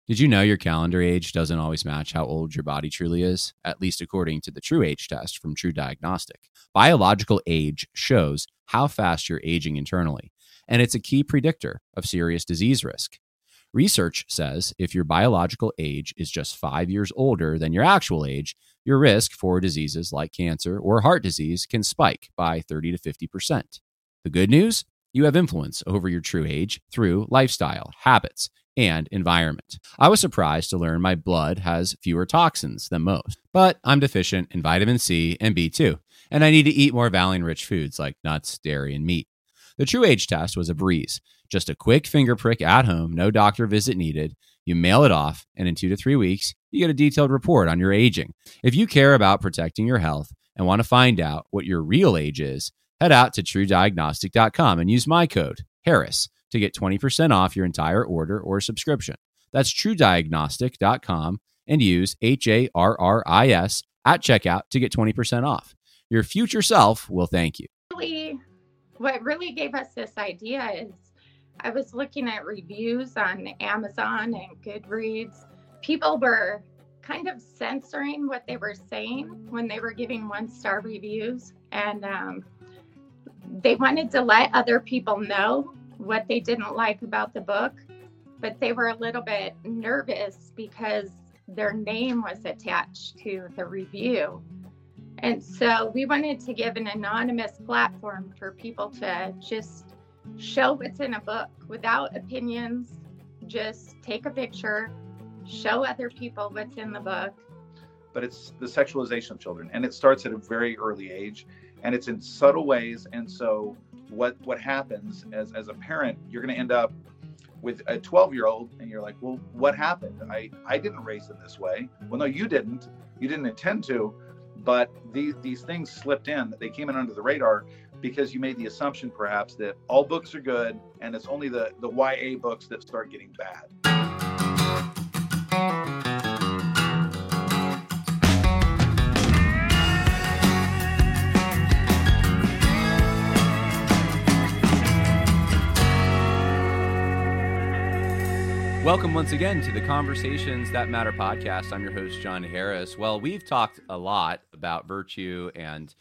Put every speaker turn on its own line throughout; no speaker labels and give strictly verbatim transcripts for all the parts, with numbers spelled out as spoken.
Did you know your calendar age doesn't always match how old your body truly is, at least according to the True Age test from True Diagnostic? Biological age shows how fast you're aging internally, and it's a key predictor of serious disease risk. Research says if your biological age is just five years older than your actual age, your risk for diseases like cancer or heart disease can spike by thirty to fifty percent. The good news? You have influence over your true age through lifestyle, habits, and environment. I was surprised to learn my blood has fewer toxins than most, but I'm deficient in vitamin C and B two, and I need to eat more Valium-rich foods like nuts, dairy, and meat. The True Age test was a breeze. Just a quick finger prick at home, no doctor visit needed. You mail it off, and in two to three weeks, you get a detailed report on your aging. If you care about protecting your health and want to find out what your real age is, head out to true diagnostic dot com and use my code, Harris, to get twenty percent off your entire order or subscription. That's true diagnostic dot com and use H A R R I S at checkout to get twenty percent off. Your future self will thank you.
Really, what really gave us this idea is I was looking at reviews on Amazon and Goodreads. People were kind of censoring what they were saying when they were giving one-star reviews. And um, they wanted to let other people know what they didn't like about the book, but they were a little bit nervous because their name was attached to the review. And so we wanted to give an anonymous platform for people to just show what's in a book without opinions. Just take a picture, show other people what's in the book.
But it's the sexualization of children, and it starts at a very early age, and it's in subtle ways. And so what what happens as, as a parent, you're going to end up with a twelve year old and you're like, well, what happened? I, I didn't raise them this way. Well, no, you didn't. You didn't intend to, but these, these things slipped in. They came in under the radar because you made the assumption perhaps that all books are good and it's only the, the Y A books that start getting bad.
Welcome once again to the Conversations That Matter podcast. I'm your host, John Harris. Well, we've talked a lot about virtue and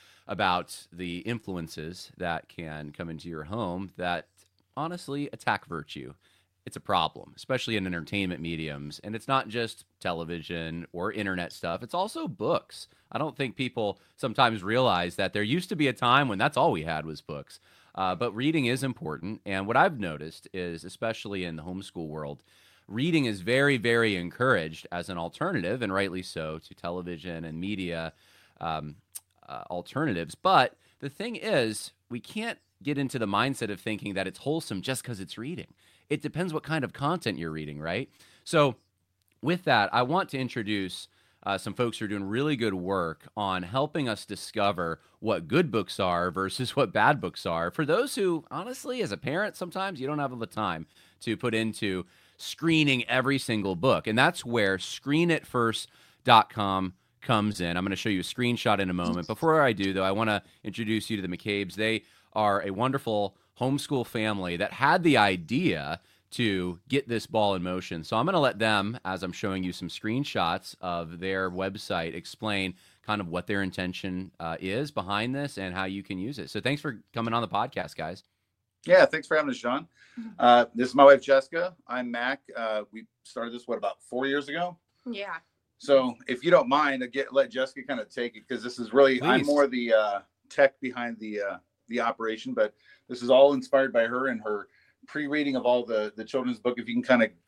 about the influences that can come into your home that honestly attack virtue. It's a problem, especially in entertainment mediums. And it's not just television or internet stuff. It's also books. I don't think people sometimes realize that there used to be a time when that's all we had was books. Uh, but reading is important. And what I've noticed is, especially in the homeschool world, reading is very, very encouraged as an alternative, and rightly so, to television and media um, uh, alternatives. But the thing is, we can't get into the mindset of thinking that it's wholesome just because it's reading. It depends what kind of content you're reading, right? So with that, I want to introduce Uh, some folks who are doing really good work on helping us discover what good books are versus what bad books are. For those who, honestly, as a parent, sometimes you don't have the time to put into screening every single book. And that's where screen it first dot com comes in. I'm going to show you a screenshot in a moment. Before I do, though, I want to introduce you to the McCabe's. They are a wonderful homeschool family that had the idea to get this ball in motion. So I'm going to let them, as I'm showing you some screenshots of their website, explain kind of what their intention uh, is behind this and how you can use it. So thanks for coming on the podcast, guys.
Yeah, thanks for having us, John. Uh, this is my wife, Jessica. I'm Mac. Uh, we started this, what, about four years ago?
Yeah.
So if you don't mind, I get let Jessica kind of take it, because this is really,
Please.
I'm more the uh, tech behind the uh, the operation, but this is all inspired by her and her pre-reading of all the, the children's book. If you can kind of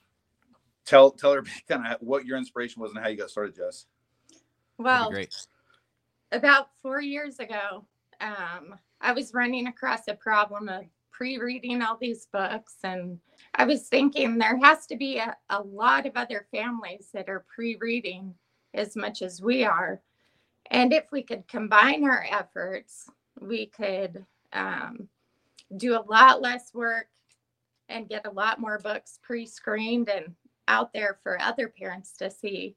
tell tell her kind of what your inspiration was and how you got started, Jess.
Well,
great.
About four years ago, um, I was running across a problem of pre-reading all these books, and I was thinking there has to be a, a lot of other families that are pre-reading as much as we are. And if we could combine our efforts, we could um, do a lot less work and get a lot more books pre-screened and out there for other parents to see.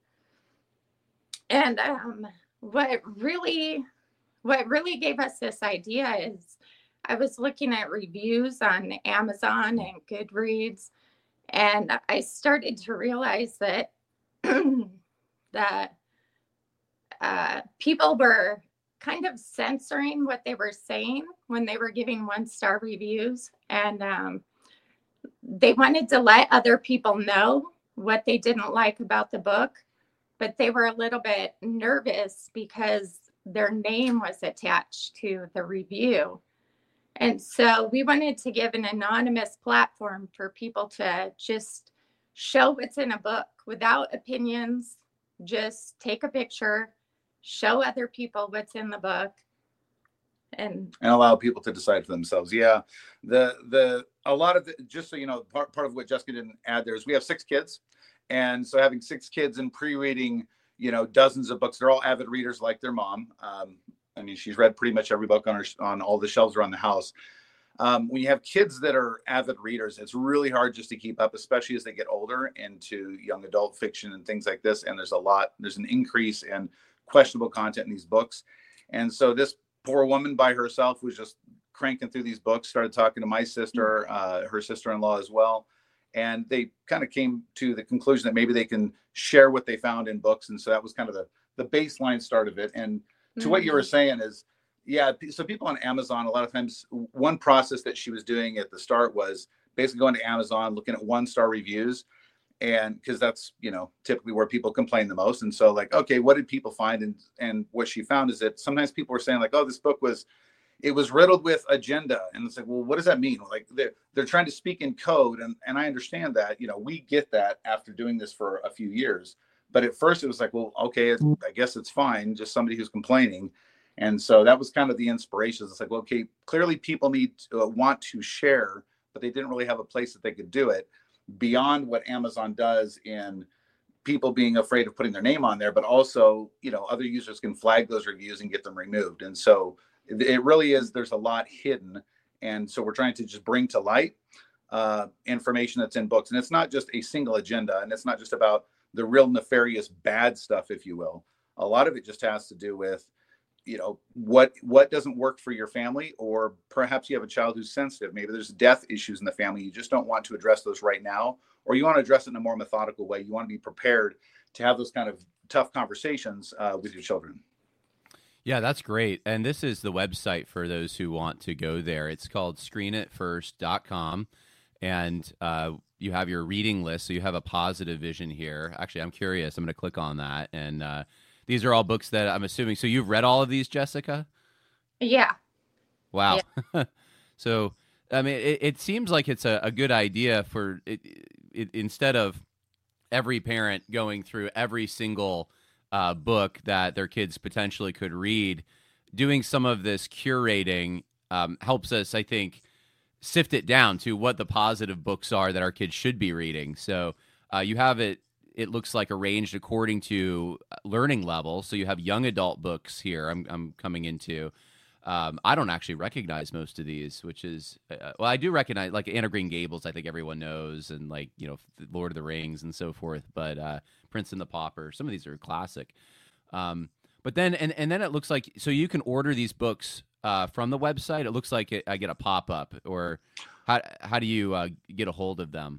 And um, what really, what really gave us this idea is I was looking at reviews on Amazon and Goodreads, And I started to realize that that uh, people were kind of censoring what they were saying when they were giving one-star reviews. And um, they wanted to let other people know what they didn't like about the book, but they were a little bit nervous because their name was attached to the review. And so we wanted to give an anonymous platform for people to just show what's in a book without opinions. Just take a picture, show other people what's in the book, and
and allow people to decide for themselves. Yeah, the the a lot of the, just so you know, part part of what Jessica didn't add there is we have six kids, and so having six kids and pre-reading, you know, dozens of books. They're all avid readers like their mom. Um, I mean, she's read pretty much every book on her on all the shelves around the house. Um, when you have kids that are avid readers, it's really hard just to keep up, especially as they get older into young adult fiction and things like this. And there's a lot, there's an increase in questionable content in these books. And so this poor woman by herself was just cranking through these books, started talking to my sister, uh, her sister-in-law as well. And they kind of came to the conclusion that maybe they can share what they found in books. And so that was kind of the, the baseline start of it. And to mm-hmm. what you were saying is, yeah, so people on Amazon, a lot of times, one process that she was doing at the start was basically going to Amazon, looking at one-star reviews, and because that's, you know, typically where people complain the most. And so like, okay, what did people find? And and what she found is that sometimes people were saying like, oh, this book was, it was riddled with agenda. And it's like, well, what does that mean? Like they're, they're trying to speak in code. And, and I understand that, you know, we get that after doing this for a few years. But at first it was like, well, okay, it's, I guess it's fine. Just somebody who's complaining. And so that was kind of the inspiration. It's like, well, okay, clearly people need to uh, want to share, but they didn't really have a place that they could do it beyond what Amazon does in people being afraid of putting their name on there, but also, you know, other users can flag those reviews and get them removed. And so it, it really is, there's a lot hidden. And so we're trying to just bring to light uh, information that's in books. And it's not just a single agenda, and it's not just about the real nefarious bad stuff, if you will. A lot of it just has to do with, you know, what what doesn't work for your family, or perhaps you have a child who's sensitive. Maybe there's death issues in the family. You just don't want to address those right now, or you want to address it in a more methodical way. You want to be prepared to have those kind of tough conversations uh, with your children.
Yeah, that's great. And this is the website for those who want to go there. It's called screen it first dot com. And uh, you have your reading list. So you have a positive vision here. Actually, I'm curious. I'm going to click on that. And uh, these are all books that I'm assuming. So you've read all of these, Jessica?
Yeah.
Wow. Yeah. So, I mean, it, it seems like it's a, a good idea for it, it, instead of every parent going through every single uh, book that their kids potentially could read, doing some of this curating um, helps us, I think, sift it down to what the positive books are that our kids should be reading. So uh, you have it, it looks like arranged according to learning level. So you have young adult books here I'm, I'm coming into. Um, I don't actually recognize most of these, which is, uh, well, I do recognize, like Anne of Green Gables, I think everyone knows, and like, you know, Lord of the Rings and so forth, but uh, Prince and the Pauper, some of these are classic. Um, but then, and, and then it looks like, so you can order these books uh, from the website. It looks like it, I get a pop-up, or how, how do you uh, get a hold of them?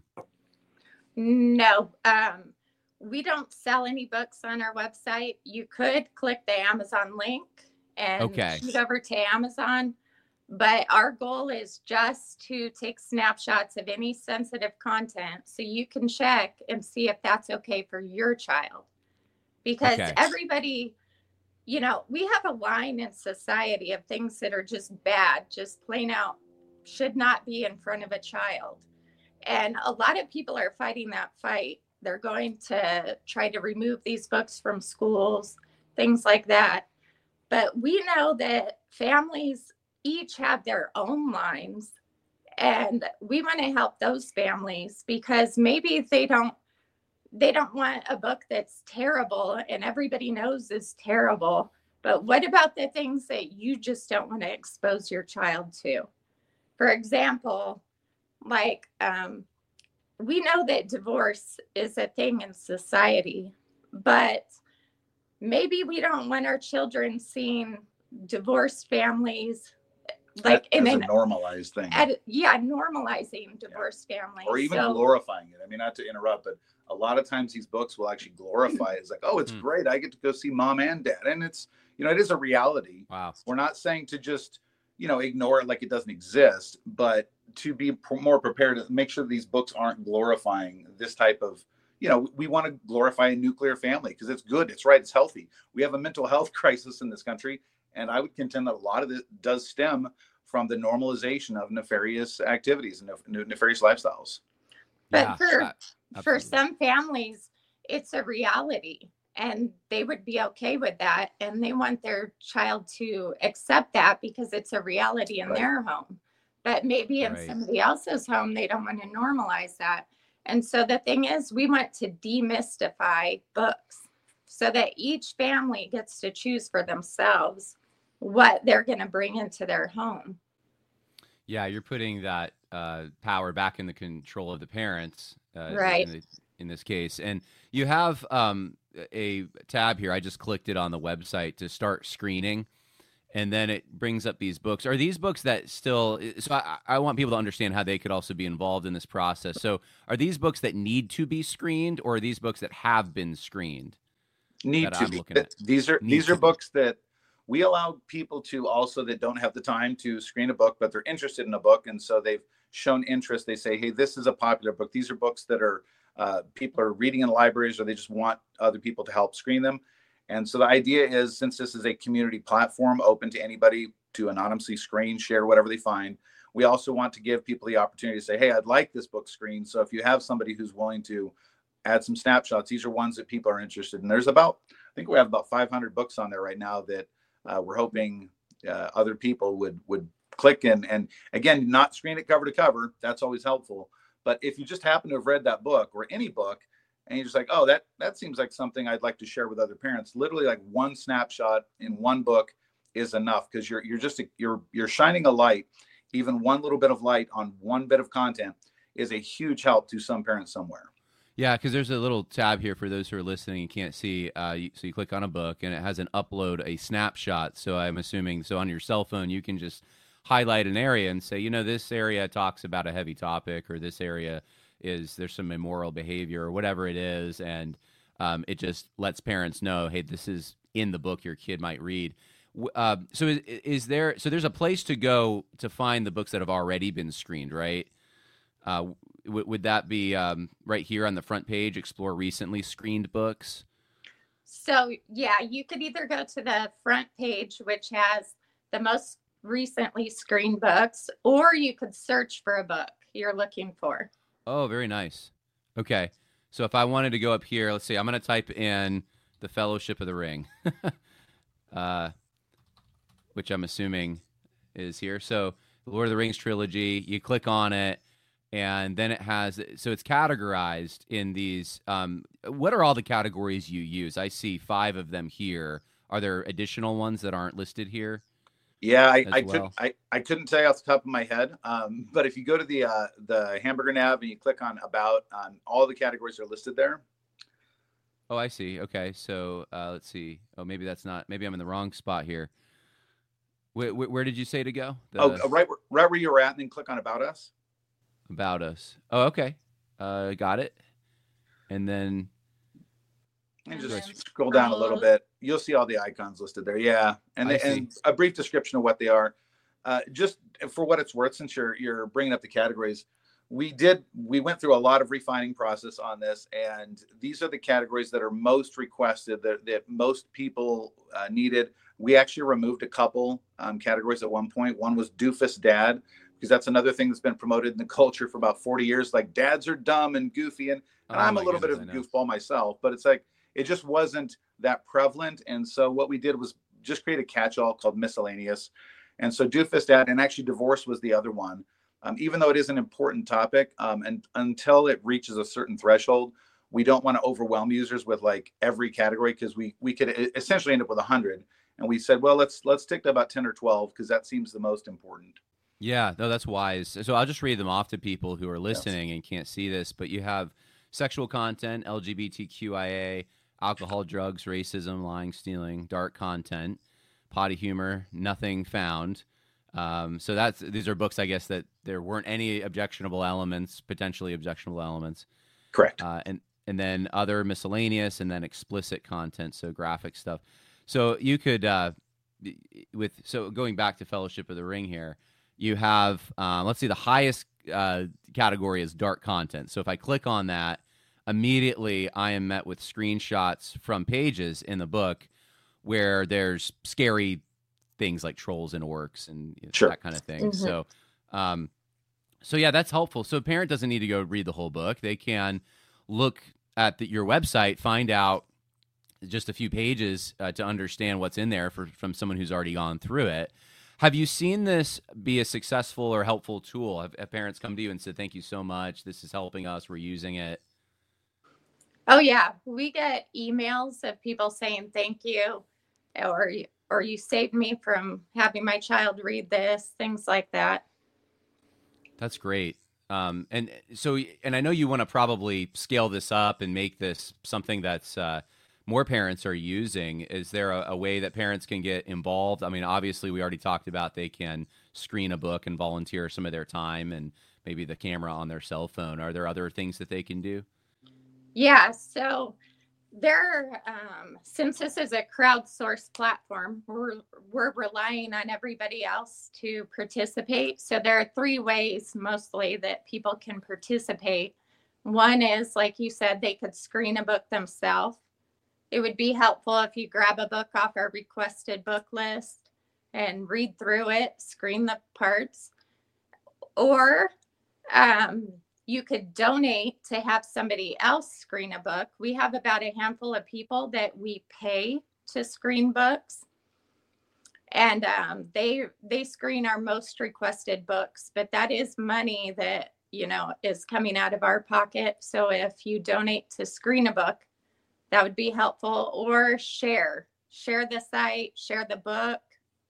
No, um, we don't sell any books on our website. You could click the Amazon link and
okay.
shoot over to Amazon. But our goal is just to take snapshots of any sensitive content so you can check and see if that's okay for your child. Because
okay.
everybody, you know, we have a line in society of things that are just bad, just plain out, should not be in front of a child. And a lot of people are fighting that fight. They're going to try to remove these books from schools, things like that. But we know that families each have their own lines, and we want to help those families because maybe they don't they don't want a book that's terrible and everybody knows is terrible. But what about the things that you just don't want to expose your child to? For example, like um, we know that divorce is a thing in society, but maybe we don't want our children seeing divorced families like
as
in
a
an
normalized thing.
At, yeah, normalizing divorced yeah. families.
Or even so, glorifying it. I mean, not to interrupt, but a lot of times these books will actually glorify it. It's like, oh, it's mm. great. I get to go see mom and dad. And it's, you know, it is a reality.
Wow.
We're not saying to just, you know, ignore it like it doesn't exist, but to be pr- more prepared to make sure these books aren't glorifying this type of, you know, we want to glorify a nuclear family because it's good. It's right. It's healthy. We have a mental health crisis in this country. And I would contend that a lot of it does stem from the normalization of nefarious activities and nef- nefarious lifestyles.
But yeah, for, uh, for some families, it's a reality and they would be okay with that. And they want their child to accept that because it's a reality in right. their home. But maybe in right. somebody else's home, they don't want to normalize that. And so the thing is, we want to demystify books so that each family gets to choose for themselves what they're going to bring into their home.
Yeah, you're putting that uh, power back in the control of the parents, uh,
right?
In, the, in this case, and you have um, a tab here. I just clicked it on the website to start screening, and then it brings up these books. Are these books that still? So I, I want people to understand how they could also be involved in this process. So are these books that need to be screened, or are these books that have been screened?
Need to be. These are need these are books be. that. We allow people to also that don't have the time to screen a book, but they're interested in a book. And so they've shown interest. They say, hey, this is a popular book. These are books that are uh, people are reading in libraries or they just want other people to help screen them. And so the idea is, since this is a community platform open to anybody to anonymously screen, share whatever they find, we also want to give people the opportunity to say, hey, I'd like this book screened. So if you have somebody who's willing to add some snapshots, these are ones that people are interested in. There's about, I think we have about five hundred books on there right now that Uh, we're hoping uh, other people would would click in and again, not screen it cover to cover. That's always helpful. But if you just happen to have read that book or any book and you're just like, oh, that that seems like something I'd like to share with other parents, literally like one snapshot in one book is enough because you're you're just you're you're shining a light. Even one little bit of light on one bit of content is a huge help to some parents somewhere.
Yeah, because there's a little tab here for those who are listening and can't see. Uh, you, so you click on a book, and it has an upload, a snapshot. So I'm assuming, so on your cell phone, you can just highlight an area and say, you know, this area talks about a heavy topic, or this area is, there's some immoral behavior, or whatever it is, and um, it just lets parents know, hey, this is in the book your kid might read. Uh, so is, is there, so there's a place to go to find the books that have already been screened, right? Uh, w- would that be um, right here on the front page, explore recently screened books?
So, yeah, you could either go to the front page, which has the most recently screened books, or you could search for a book you're looking for.
Oh, very nice. Okay. So if I wanted to go up here, let's see, I'm going to type in The Fellowship of the Ring, uh, which I'm assuming is here. So Lord of the Rings trilogy, you click on it, and then it has, so it's categorized in these, um, what are all the categories you use? I see five of them here. Are there additional ones that aren't listed here?
Yeah, I, I, well? couldn't, I, I couldn't tell you off the top of my head. Um, but if you go to the uh, the hamburger nav and you click on About, um, all the categories are listed there.
Oh, I see. Okay, so uh, let's see. Oh, maybe that's not, maybe I'm in the wrong spot here. Where, where, where did you say to go? The...
Oh, right, right where you were at, and then click on About Us.
About Us. Oh, okay. Uh, got it. And then...
And just scroll down a little bit. You'll see all the icons listed there. Yeah. And, and a brief description of what they are. Uh, just for what it's worth, since you're you're bringing up the categories, we did we went through a lot of refining process on this, and these are the categories that are most requested, that, that most people uh, needed. We actually removed a couple um, categories at one point. One was Doofus Dad, because that's another thing that's been promoted in the culture for about forty years. Like, dads are dumb and goofy, and, and oh I'm a little goodness, bit of a goofball myself, but it's like, it just wasn't that prevalent. And so what we did was just create a catch-all called miscellaneous. And so Doofus Dad, and actually divorce was the other one. Um, even though it is an important topic, um, and until it reaches a certain threshold, we don't want to overwhelm users with like every category, because we we could essentially end up with a hundred. And we said, well, let's let's stick to about ten or twelve, because that seems the most important.
Yeah, no, that's wise. So I'll just read them off to people who are listening yes. and can't see this. But you have sexual content, L G B T Q I A, alcohol, drugs, racism, lying, stealing, dark content, potty humor, nothing found, Um, so that's these are books, I guess, that there weren't any objectionable elements, potentially objectionable elements.
Correct.
Uh, and and then other miscellaneous, and then explicit content, so graphic stuff. So you could, uh, with so going back to Fellowship of the Ring here, you have uh, let's see, the highest uh, category is dark content. So if I click on that, immediately I am met with screenshots from pages in the book where there's scary things like trolls and orcs and you know,
sure.
that kind of thing.
Mm-hmm.
So, um, so yeah, that's helpful. So a parent doesn't need to go read the whole book. They can look at the, your website, find out just a few pages uh, to understand what's in there for, from someone who's already gone through it. Have you seen this be a successful or helpful tool? Have, have parents come to you and said, thank you so much, this is helping us, we're using it?
Oh yeah, we get emails of people saying thank you, or or you saved me from having my child read this, things like that.
That's great. Um, and so, and I know you want to probably scale this up and make this something that's uh, more parents are using. Is there a, a way that parents can get involved? I mean, obviously, we already talked about they can screen a book and volunteer some of their time and maybe the camera on their cell phone. Are there other things that they can do?
Yeah, so there, um, since this is a crowdsourced platform, we're, we're relying on everybody else to participate. So there are three ways mostly that people can participate. One is, like you said, they could screen a book themselves. It would be helpful if you grab a book off our requested book list and read through it, screen the parts. Or um, you could donate to have somebody else screen a book. We have about a handful of people that we pay to screen books. And um, they they screen our most requested books, but that is money that, you know, is coming out of our pocket. So if you donate to screen a book, that would be helpful. Or share, share the site, share the book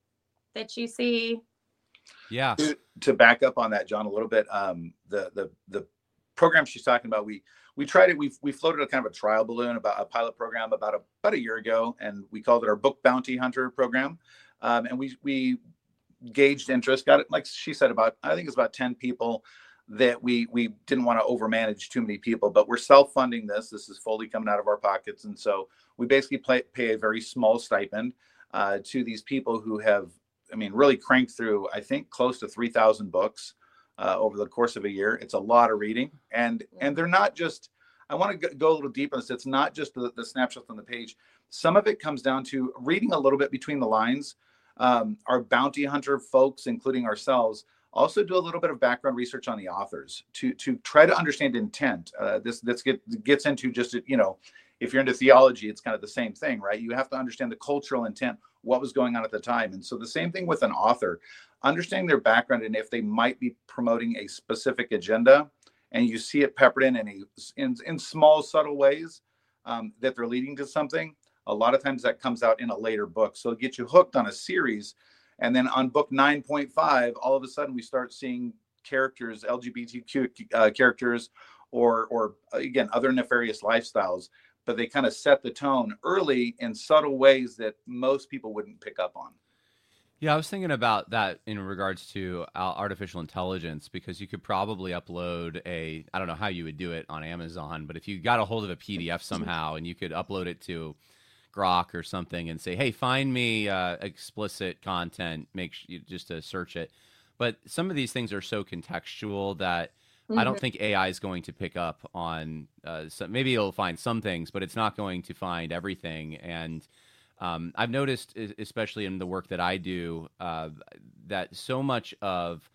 that you see.
Yeah.
To, to back up on that, John, a little bit, um, the the the program she's talking about, we we tried it. We we floated a kind of a trial balloon about a pilot program about a, about a year ago, and we called it our Book Bounty Hunter program. Um, and we we gauged interest. Got it, like she said, about I think it's about ten people that we we didn't want to overmanage too many people, but we're self-funding this. This is fully coming out of our pockets, and so we basically pay, pay a very small stipend uh, to these people who have, I mean, really cranked through, I think, close to three thousand books uh, over the course of a year. It's a lot of reading. And and they're not just, I want to go a little deeper on this. It's not just the, the snapshots on the page. Some of it comes down to reading a little bit between the lines. Um, our bounty hunter folks, including ourselves, also do a little bit of background research on the authors to to try to understand intent. Uh, this this get, gets into just, you know, if you're into theology, it's kind of the same thing, right? You have to understand the cultural intent, what was going on at the time. And so the same thing with an author, understanding their background and if they might be promoting a specific agenda, and you see it peppered in in, a, in, in small, subtle ways um, that they're leading to something. A lot of times that comes out in a later book. So it gets you hooked on a series. And then on book nine point five, all of a sudden we start seeing characters, L G B T Q uh, characters, or, or again, other nefarious lifestyles. But they kind of set the tone early in subtle ways that most people wouldn't pick up on.
Yeah, I was thinking about that in regards to artificial intelligence, because you could probably upload a, I don't know how you would do it on Amazon, but if you got a hold of a P D F somehow and you could upload it to Grok or something and say, hey, find me uh, explicit content, make sure you just to search it. But some of these things are so contextual that Mm-hmm. I don't think A I is going to pick up on, uh, some, maybe it'll find some things, but it's not going to find everything. And um, I've noticed, especially in the work that I do, uh, that so much of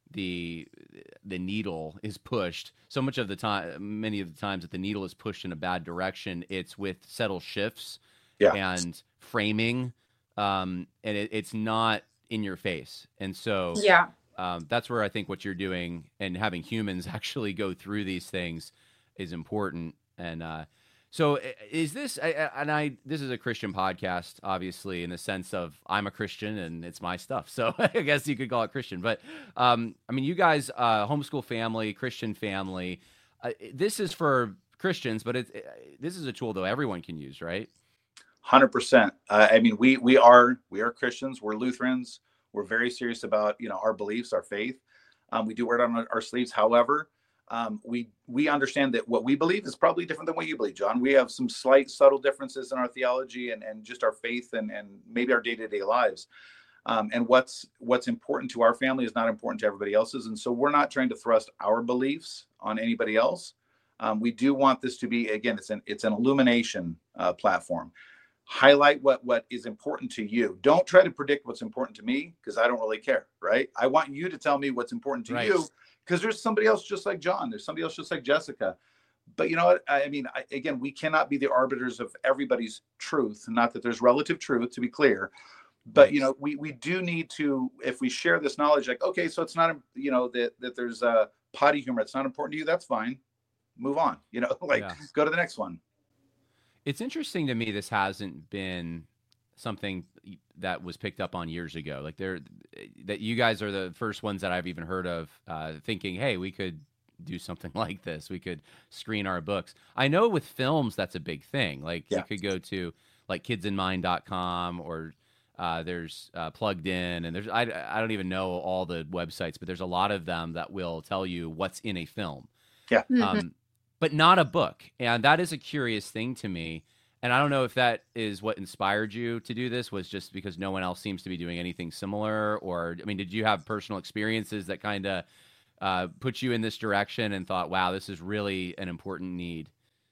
the the needle is pushed, so much of the time, many of the times that the needle is pushed in a bad direction, it's with subtle shifts yeah. and framing, um, and it, it's not in your face. And so
yeah.
Um, that's where I think what you're doing and having humans actually go through these things is important. And uh, so is this, and I, this is a Christian podcast, obviously, in the sense of I'm a Christian and it's my stuff. So I guess you could call it Christian. But um, I mean, you guys, uh, homeschool family, Christian family, uh, this is for Christians, but it's, it, this is a tool, though, everyone can use, right?
one hundred percent. Uh, I mean, we we are we are Christians. We're Lutherans. We're very serious about, you know, our beliefs, our faith. Um, we do wear it on our sleeves. However, um, we we understand that what we believe is probably different than what you believe, John. We have some slight, subtle differences in our theology and, and just our faith and, and maybe our day-to-day lives. Um, and what's what's important to our family is not important to everybody else's. And so we're not trying to thrust our beliefs on anybody else. Um, we do want this to be, again, it's an it's an illumination uh, platform. Highlight what what is important to you. Don't try to predict what's important to me, because I don't really care, right? I want you to tell me what's important to right. you, because there's somebody else just like John. There's somebody else just like Jessica. But you know what? I mean, I, again, we cannot be the arbiters of everybody's truth. Not that there's relative truth, to be clear. But, you know, we, we do need to, if we share this knowledge, like, okay, so it's not, you know, that, that there's a potty humor. It's not important to you. That's fine. Move on, you know, like yeah. go to the next one.
It's interesting to me. This hasn't been something that was picked up on years ago. Like there, that you guys are the first ones that I've even heard of uh, thinking, hey, we could do something like this. We could screen our books. I know with films, that's a big thing. Like yeah. you could go to like kids in mind dot com or Uh, there's uh, Plugged In, and there's I, I don't even know all the websites, but there's a lot of them that will tell you what's in a film.
Yeah.
Mm-hmm.
Um, but not a book. And that is a curious thing to me. And I don't know if that is what inspired you to do this, was just because no one else seems to be doing anything similar, or, I mean, did you have personal experiences that kind of uh, put you in this direction and thought, wow, this is really an important need?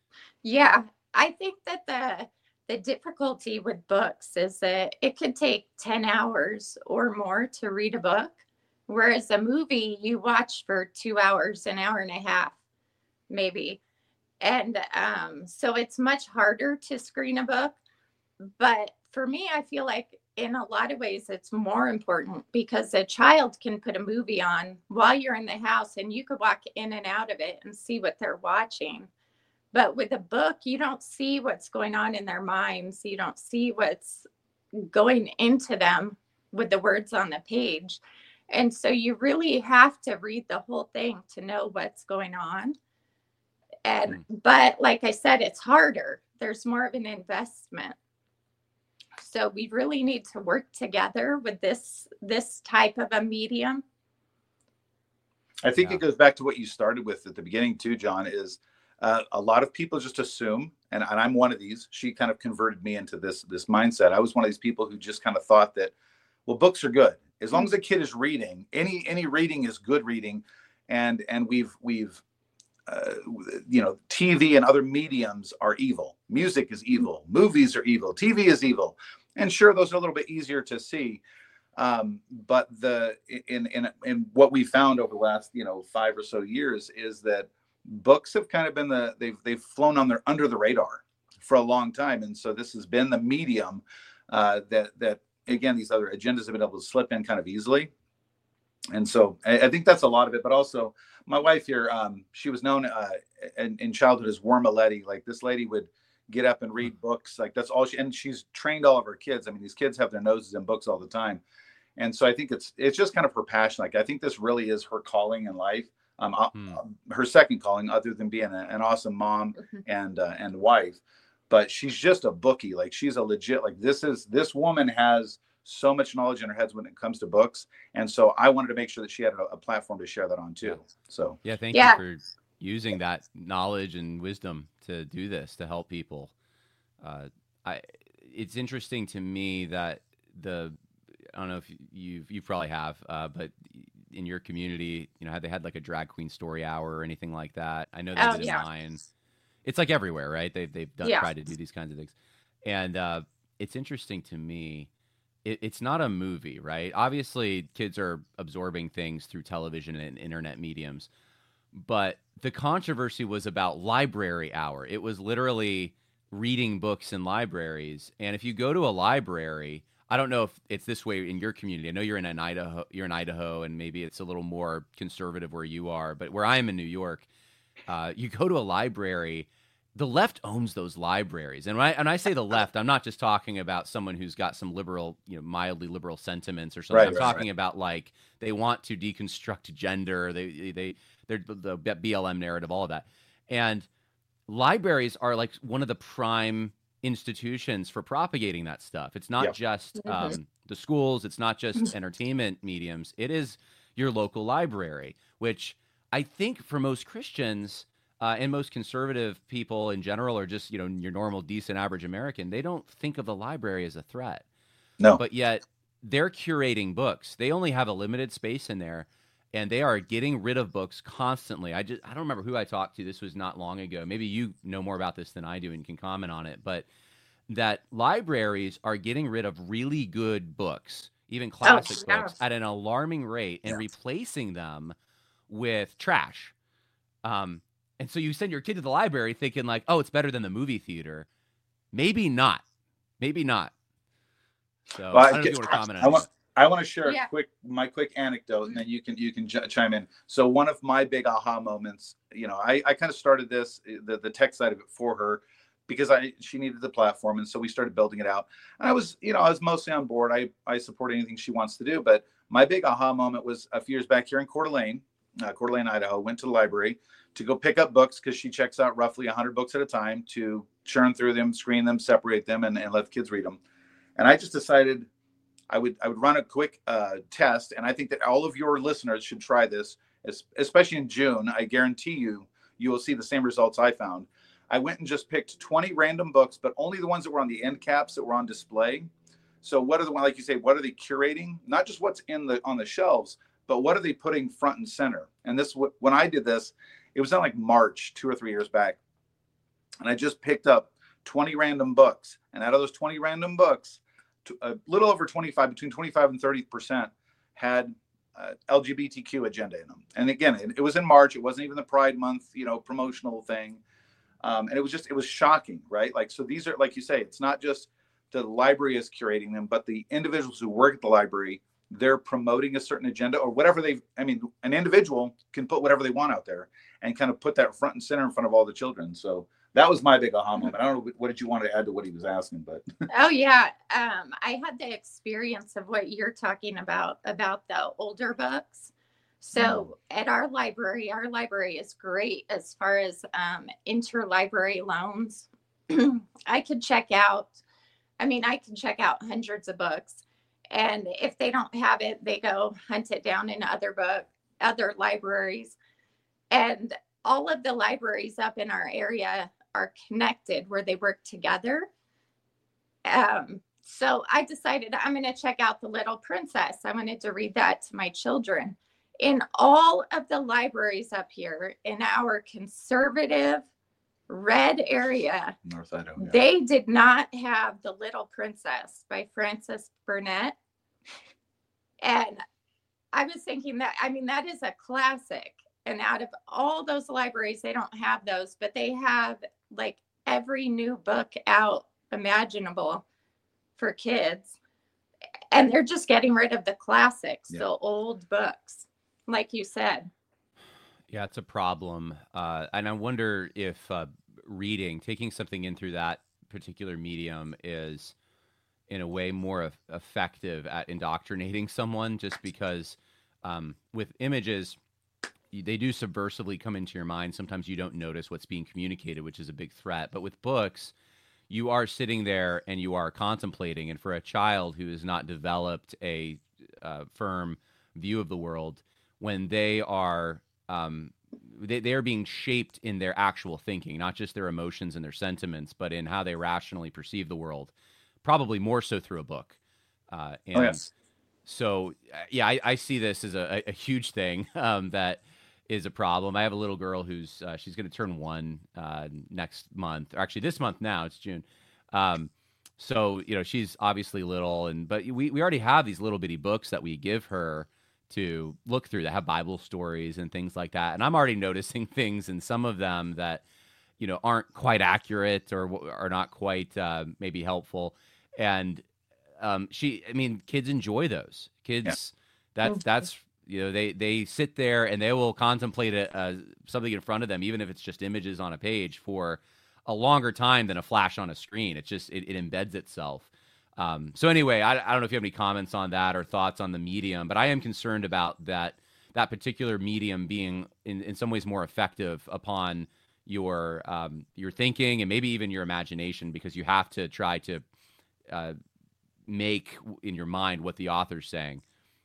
Yeah, I think that the The difficulty with books is that it could take ten hours or more to read a book, whereas a movie you watch for two hours, an hour and a half, maybe. And um, so it's much harder to screen a book. But for me, I feel like in a lot of ways it's more important, because a child can put a movie on while you're in the house and you could walk in and out of it and see what they're watching. But with a book, you don't see what's going on in their minds. You don't see what's going into them with the words on the page. And so you really have to read the whole thing to know what's going on. And, mm. but like I said, it's harder. There's more of an investment. So we really need to work together with this, this type of a medium.
I think
yeah.
it goes back to what you started with at the beginning too, John, is Uh, a lot of people just assume, and, and I'm one of these, she kind of converted me into this, this mindset. I was one of these people who just kind of thought that, well, books are good. As long as a kid is reading, any, any reading is good reading. And, and we've, we've, uh, you know, T V and other mediums are evil. Music is evil. Movies are evil. T V is evil. And sure, those are a little bit easier to see. Um, but the, in, in, in what we found over the last, you know, five or so years is that books have kind of been the, they've, they've flown on their, under the radar for a long time. And so this has been the medium uh, that, that again, these other agendas have been able to slip in kind of easily. And so I, I think that's a lot of it, but also my wife here, um, she was known uh, in, in childhood as Wormaletti. Like this lady would get up and read books. Like that's all she, and she's trained all of her kids. I mean, these kids have their noses in books all the time. And so I think it's, it's just kind of her passion. Like, I think this really is her calling in life. Um, hmm. Her second calling, other than being a, an awesome mom and uh, and wife, but she's just a bookie. Like she's a legit, like this is, this woman has so much knowledge in her head when it comes to books. And so I wanted to make sure that she had a, a platform to share that on too. So,
yeah, thank
yeah.
you for using that knowledge and wisdom to do this, to help people. Uh, I, it's interesting to me that the, I don't know if you've, you probably have, uh, but in your community, you know, had they had like a drag queen story hour or anything like that? I know they
oh,
did in
yeah.
mine. It's like everywhere, right? They've they've done,
yeah.
tried to do these kinds of things, and uh, it's interesting to me. It, it's not a movie, right? Obviously, kids are absorbing things through television and internet mediums, but the controversy was about library hour. It was literally reading books in libraries, and if you go to a library, I don't know if it's this way in your community. I know you're in an Idaho, you're in Idaho, and maybe it's a little more conservative where you are. But where I am in New York, uh, you go to a library, the left owns those libraries. And when I, and I say the left, I'm not just talking about someone who's got some liberal, you know, mildly liberal sentiments or something.
Right,
I'm
right,
talking
right.
about like they want to deconstruct gender. They they they're the B L M narrative, all of that. And libraries are like one of the prime institutions for propagating that stuff. It's not
Yep.
just
Mhm.
um, the schools. It's not just entertainment mediums. It is your local library, which I think for most Christians uh, and most conservative people in general, or just, you know, your normal, decent, average American, they don't think of the library as a threat.
No.
But yet they're curating books. They only have a limited space in there, and they are getting rid of books constantly. I just I don't remember who I talked to. This was not long ago. Maybe you know more about this than I do and can comment on it. But that libraries are getting rid of really good books, even classic
yeah.
books, at an alarming rate, and
Yes.
replacing them with trash. Um, and so you send your kid to the library thinking like, oh, it's better than the movie theater. Maybe not. Maybe not. So
Well,
I don't know if you want to comment on
I
it.
want, I want to share
Yeah.
a quick my quick anecdote, and then you can you can ch- chime in. So one of my big aha moments, you know, I, I kind of started this the the tech side of it for her because I she needed the platform, and so we started building it out. And I was you know I was mostly on board. I I support anything she wants to do, but my big aha moment was a few years back here in Coeur d'Alene, uh, Coeur d'Alene, Idaho. Went to the library to go pick up books because she checks out roughly one hundred books at a time to churn through them, screen them, separate them, and, and let the kids read them. And I just decided I would I would run a quick uh, test, and I think that all of your listeners should try this, especially in June. I guarantee you, you will see the same results I found. I went and just picked twenty random books, but only the ones that were on the end caps that were on display. So what are the ones, like you say, what are they curating? Not just what's in the on the shelves, but what are they putting front and center? And this, when I did this, it was in like March, two or three years back, and I just picked up twenty random books, and out of those twenty random books, a little over twenty-five, between twenty-five and thirty percent had uh, L G B T Q agenda in them. And again, it, it was in March. It wasn't even the Pride Month, you know, promotional thing. Um, and it was just, it was shocking, right? Like, so these are, like you say, it's not just the library is curating them, but the individuals who work at the library, they're promoting a certain agenda or whatever they, I mean, an individual can put whatever they want out there and kind of put that front and center in front of all the children. So that was my big aha moment. I don't know, what did you want to add to what he was asking, but.
Oh yeah. Um, I had the experience of what you're talking about, about the older books. So at our library, our library is great as far as um, interlibrary loans. I could check out, I mean, I can check out hundreds of books. And if they don't have it, they go hunt it down in other book, other libraries. And all of the libraries up in our area are connected where they work together. Um, so I decided I'm going to check out The Little Princess. I wanted to read that to my children. In all of the libraries up here in our conservative red area,
North Idaho, yeah.
They did not have The Little Princess by Frances Burnett. And I was thinking that, I mean, that is a classic. And out of all those libraries, they don't have those, but they have like every new book out imaginable for kids. And they're just getting rid of the classics,
Yeah.
the old books, like you said.
Yeah, it's a problem. Uh, and I wonder if uh, reading, taking something in through that particular medium is in a way more of effective at indoctrinating someone, just because um, with images, they do subversively come into your mind. Sometimes you don't notice what's being communicated, which is a big threat. But with books, you are sitting there and you are contemplating. And for a child who has not developed a uh, firm view of the world, when they are um, they, they are being shaped in their actual thinking, not just their emotions and their sentiments, but in how they rationally perceive the world, probably more so through a book. Uh, and
Oh, yes.
so, uh, yeah, I, I see this as a, a huge thing um, that is a problem. I have a little girl who's uh, she's going to turn one uh, next month, or actually this month now. It's June. Um, so, you know, she's obviously little, and but we, we already have these little bitty books that we give her to look through that have Bible stories and things like that. And I'm already noticing things in some of them that, you know, aren't quite accurate or are not quite uh, maybe helpful. And um, she, I mean, kids enjoy those. Kids, yeah. that's, that's, you know, they, they sit there and they will contemplate a, uh, something in front of them, even if it's just images on a page, for a longer time than a flash on a screen. It's just, it, it embeds itself. Um, so anyway, I, I don't know if you have any comments on that or thoughts on the medium, but I am concerned about that, that particular medium being in, in some ways more effective upon your um, your thinking and maybe even your imagination, because you have to try to uh, make in your mind what the author's saying.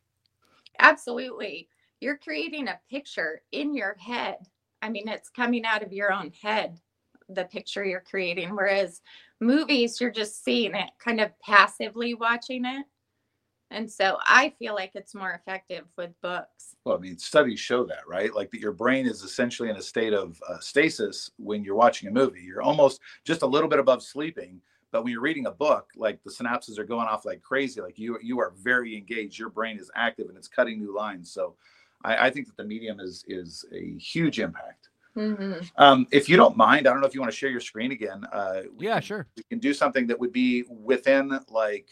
Absolutely. You're creating a picture in your head. I mean, it's coming out of your own head, the picture you're creating. Whereas movies, you're just seeing it, kind of passively watching it. And so I feel like it's more effective with books.
Well, I mean, studies show that, right? Like that your brain is essentially in a state of uh, stasis when you're watching a movie. You're almost just a little bit above sleeping. But when you're reading a book, like the synapses are going off like crazy. Like you, you are very engaged. Your brain is active and it's cutting new lines. So I, I think that the medium is is a huge impact.
Mm-hmm.
Um, if you don't mind, I don't know if you want to share your screen again. Uh,
Yeah,
can,
sure.
We can do something that would be within like,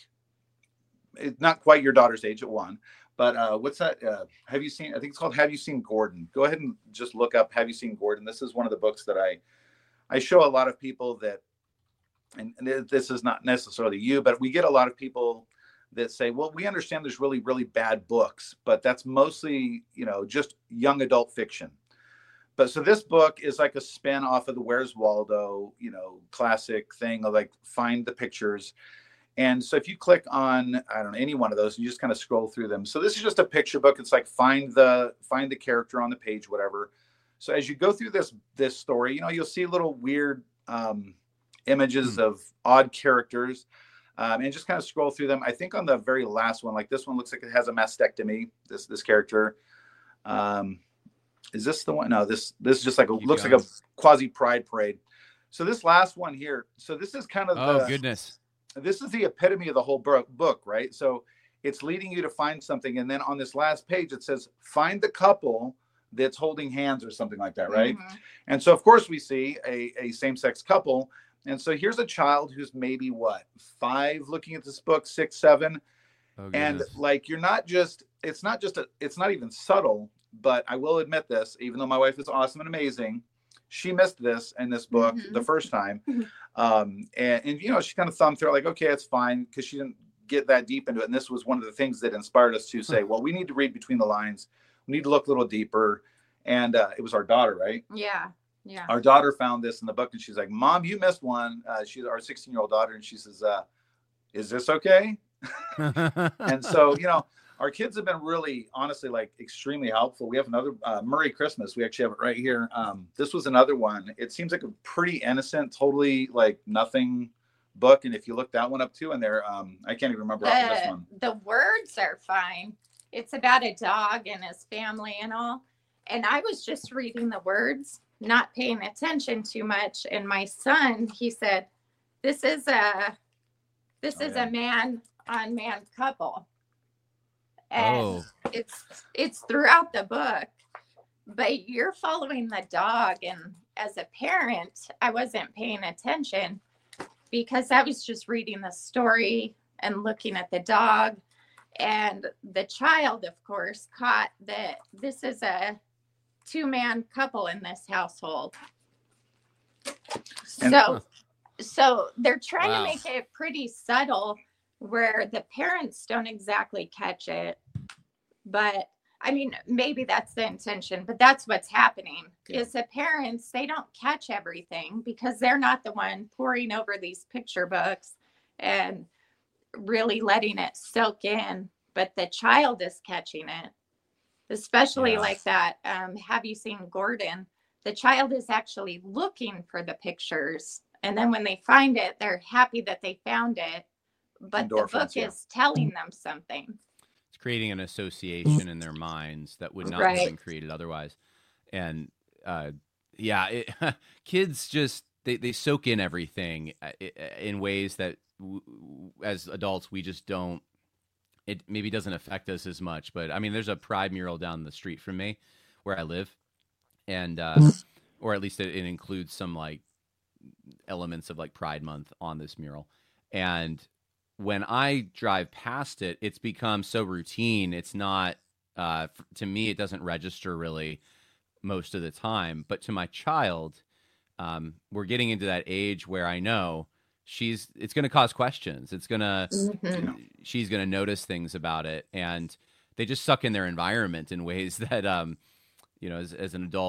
it's not quite your daughter's age at one, but uh, what's that? Uh, have you seen, I think it's called Have You Seen Gordon? Go ahead and just look up Have You Seen Gordon? This is one of the books that I, I show a lot of people that, and, and this is not necessarily you, but we get a lot of people that say, well, we understand there's really, really bad books, but that's mostly, you know, just young adult fiction. But so this book is like a spin off of the Where's Waldo, you know, classic thing of like find the pictures. And so if you click on, I don't know, any one of those, you just kind of scroll through them. So this is just a picture book. It's like find the find the character on the page, whatever. So as you go through this this story, you know, you'll see little weird um, images mm. of odd characters, um, and just kind of scroll through them. I think on the very last one, like this one looks like it has a mastectomy. This this character. Um, is this the one? No, this this is just like a, looks going. like a quasi pride parade. So this last one here. So this is kind of
oh
the,
goodness.
This is the epitome of the whole book, right? So it's leading you to find something. And then on this last page, it says, find the couple that's holding hands or something like that, right? Mm-hmm. And so, of course, we see a, a same-sex couple. And so here's a child who's maybe, what, five looking at this book, six, seven. Oh, and like, you're not just, it's not just, a, it's not even subtle, but I will admit this, even though my wife is awesome and amazing, she missed this in this book mm-hmm. the first time. Um, and, and, you know, she kind of thumbed through it like, okay, it's fine. Cause she didn't get that deep into it. And this was one of the things that inspired us to say, well, we need to read between the lines. We need to look a little deeper. And, uh, it was our daughter, right?
Yeah. Yeah.
Our daughter found this in the book and she's like, Mom, you missed one. Uh, she's our sixteen year old daughter. And she says, uh, is this okay? And so, you know, our kids have been really, honestly, like extremely helpful. We have another uh, Murray Christmas. We actually have it right here. Um, this was another one. It seems like a pretty innocent, totally like nothing book. And if you look that one up too in there, um, I can't even remember
the,
this one.
The words are fine. It's about a dog and his family and all. And I was just reading the words, not paying attention too much. And my son, he said, this is a, this oh, is yeah. a man on man couple. And oh. it's it's throughout the book, but you're following the dog. And as a parent, I wasn't paying attention because I was just reading the story and looking at the dog. And the child, of course, caught that this is a two-man couple in this household. And, so, so they're trying wow. to make it pretty subtle, where the parents don't exactly catch it. But I mean, maybe that's the intention, but that's what's happening yeah. is the parents, they don't catch everything because they're not the one poring over these picture books and really letting it soak in, but the child is catching it, especially yeah. like that. Um, Have You Seen Gordon? The child is actually looking for the pictures. And then when they find it, they're happy that they found it. But Endorphins, the book yeah. is telling them something.
It's creating an association in their minds that would not right. have been created otherwise. And uh, yeah, it, kids just, they, they soak in everything in ways that w- as adults, we just don't, it maybe doesn't affect us as much. But I mean, there's a Pride mural down the street from me where I live. And, uh, or at least it, it includes some like elements of like Pride Month on this mural. And when I drive past it, it's become so routine. It's not, uh, f- to me, it doesn't register really most of the time. But to my child, um, we're getting into that age where I know she's, it's going to cause questions. It's going to, mm-hmm. you know, she's going to notice things about it. And they just suck in their environment in ways that, um, you know, as, as an adult,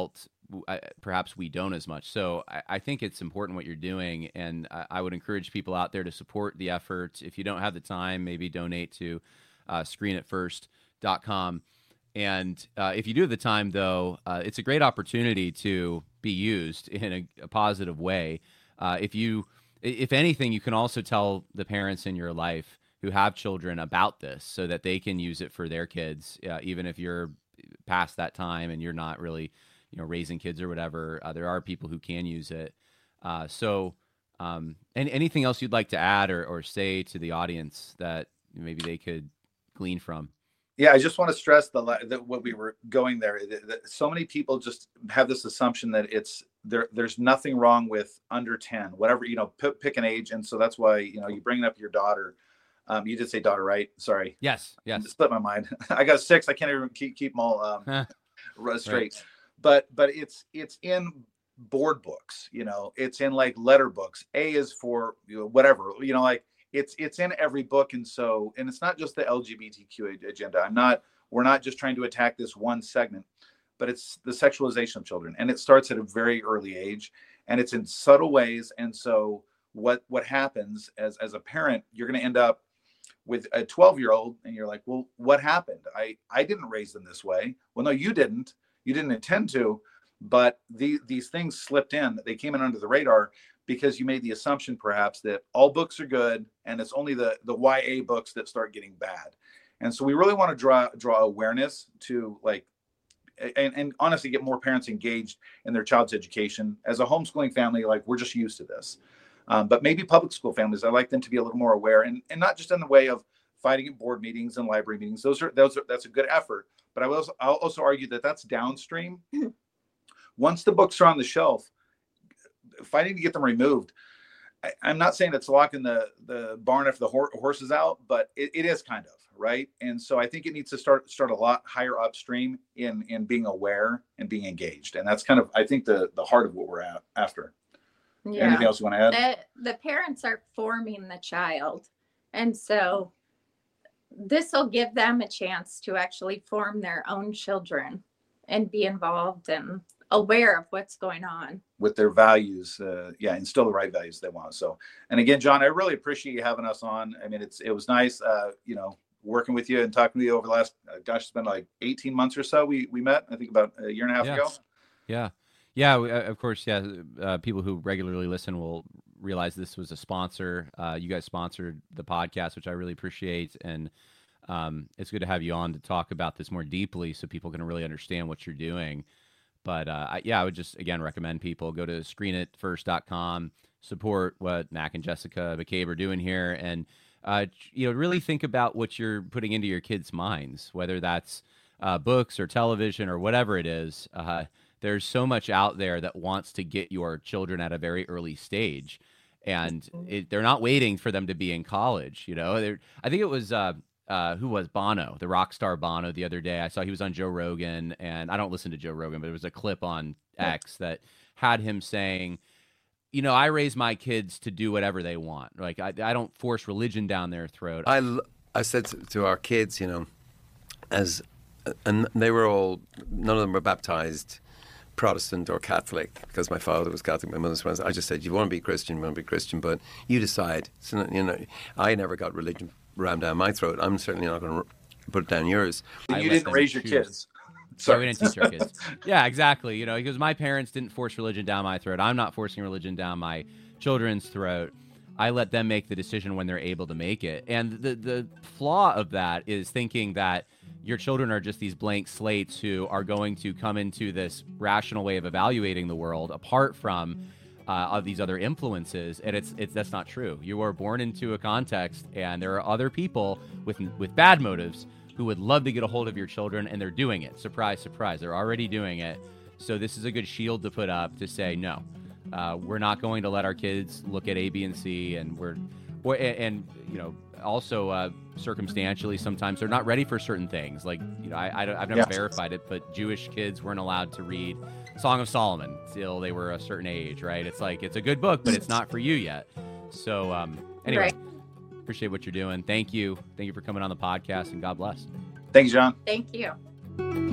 uh, perhaps we don't as much. So I, I think it's important what you're doing, and I, I would encourage people out there to support the effort. If you don't have the time, maybe donate to uh, screen it first dot com. And uh, if you do have the time, though, uh, it's a great opportunity to be used in a, a positive way. Uh, if you, if anything, you can also tell the parents in your life who have children about this, so that they can use it for their kids, uh, even if you're past that time and you're not really, you know, raising kids or whatever. Uh, there are people who can use it. Uh, so, um, and anything else you'd like to add or, or say to the audience that maybe they could glean from?
Yeah, I just want to stress the that what we were going there. That, that so many people just have this assumption that it's there. There's nothing wrong with under ten, whatever, you know. P- pick an age, and so that's why, you know, you bring up your daughter. Um, you did say daughter, right? Sorry.
Yes. Yes.
It slipped my mind. I got six. I can't even keep keep them all um, straight.
Right.
But but it's it's in board books. You know, it's in like letter books. A is for, you know, whatever. You know, like. It's it's in every book, and so and it's not just the L G B T Q agenda. I'm not. We're not just trying to attack this one segment, but it's the sexualization of children, and it starts at a very early age, and it's in subtle ways. And so what what happens as as a parent, you're going to end up with a twelve year old, and you're like, well, what happened? I I didn't raise them this way. Well, no, you didn't. You didn't intend to, but the, these things slipped in. They came in under the radar, because you made the assumption perhaps that all books are good and it's only the, the Y A books that start getting bad. And so we really want to draw draw awareness to, like, and, and honestly get more parents engaged in their child's education. As a homeschooling family, like, we're just used to this. Um, but maybe public school families, I'd like them to be a little more aware, and, and not just in the way of fighting at board meetings and library meetings. Those are, those are, that's a good effort. But I will also, I'll also argue that that's downstream. Once the books are on the shelf, fighting to get them removed. I, I'm not saying it's locking the, the barn if the hor- horse is out, but it, it is kind of, right. And so I think it needs to start start a lot higher upstream in in being aware and being engaged. And that's kind of, I think, the the heart of what we're at after. Yeah. Anything else you want to add?
The, the parents are forming the child. And so this will give them a chance to actually form their own children and be involved and aware of what's going on
with their values. Uh, yeah. Instill the right values they want. So, and again, John, I really appreciate you having us on. I mean, it's, it was nice, uh, you know, working with you and talking to you over the last, uh, gosh, it's been like eighteen months or so. We, we met, I think, about a year and a half
yes.
ago.
Yeah. Yeah. We, uh, of course. Yeah. Uh, people who regularly listen will realize this was a sponsor. Uh, you guys sponsored the podcast, which I really appreciate. And um, it's good to have you on to talk about this more deeply so people can really understand what you're doing. But uh, I, yeah, I would just, again, recommend people go to screen it first dot com, support what Mac and Jessica McCabe are doing here, and uh, you know, really think about what you're putting into your kids' minds, whether that's uh, books or television or whatever it is. Uh, there's so much out there that wants to get your children at a very early stage, and it, they're not waiting for them to be in college. You know, they're, I think it was. Uh, Uh, who was Bono, the rock star Bono, the other day. I saw he was on Joe Rogan, and I don't listen to Joe Rogan, but there was a clip on X that had him saying, you know, I raise my kids to do whatever they want. Like, I, I don't force religion down their throat.
I, I said to, to our kids, you know, as, and they were all, none of them were baptized Protestant or Catholic, because my father was Catholic, my mother's was. I just said, you want to be Christian, you want to be Christian, but you decide. So, you know, I never got religion rammed down my throat. I'm certainly not going to put it down yours.
You didn't raise your kids.
Sorry, we didn't teach our kids. Yeah, exactly. You know, because my parents didn't force religion down my throat. I'm not forcing religion down my children's throat. I let them make the decision when they're able to make it. And the the flaw of that is thinking that your children are just these blank slates who are going to come into this rational way of evaluating the world apart from Uh, of these other influences, and it's it's that's not true. You were born into a context, and there are other people with with bad motives who would love to get a hold of your children, and they're doing it. Surprise, surprise, they're already doing it. So this is a good shield to put up to say no. Uh, we're not going to let our kids look at A, B, and C, and we're or, and, and you know also uh, circumstantially sometimes they're not ready for certain things. Like you know I, I I've never
yeah.
verified it, but Jewish kids weren't allowed to read Song of Solomon till they were a certain age, right? It's like, it's a good book, but it's not for you yet. So um, anyway,
right.
Appreciate what you're doing. Thank you. Thank you for coming on the podcast, and God bless.
Thanks, John.
Thank you.